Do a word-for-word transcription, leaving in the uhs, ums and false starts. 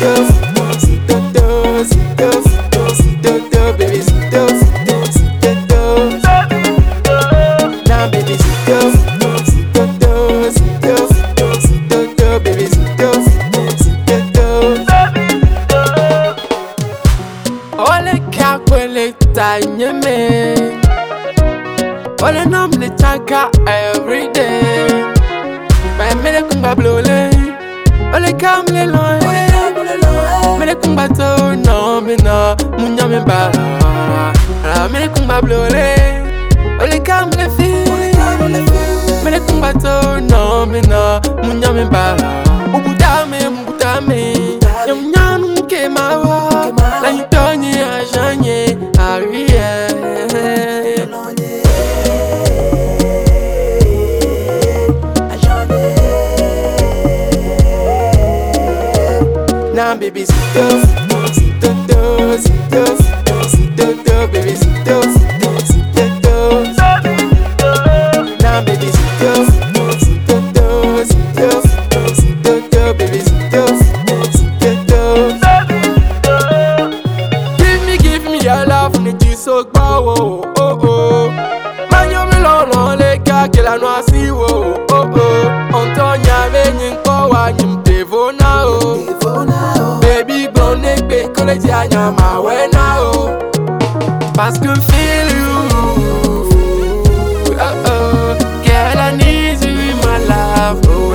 sito, sito, sito, sito, sito, baby, sito, sito, sito. Now, baby, sito, sito, sito, sito, baby, sito, sito. Ole kakwele tanyeme, ole namle chaka every day. Ba mele kumba blole, ole kamle loe, mele kumba to no me no, munya me ba. La mele kumba blole, ole kamle fi, mele kumba to no me no, munya me ba. Mubutame, mubutame, yam nyanu ke mawa, la yitoni a janye a rien. Now baby sito, sito, sito, sito, baby sito, sito. Now baby sito, sito, sito, sito, baby sito, sito. Give me, give me your love, need you so go, oh oh. Man you me long long like a killer no see oh oh oh. Antonia venyin ko wa nyim devo na oh. Baby gon nek be college ya nyama we na oh. Parce que feel you, oh oh. Girl I need you in my life, oh.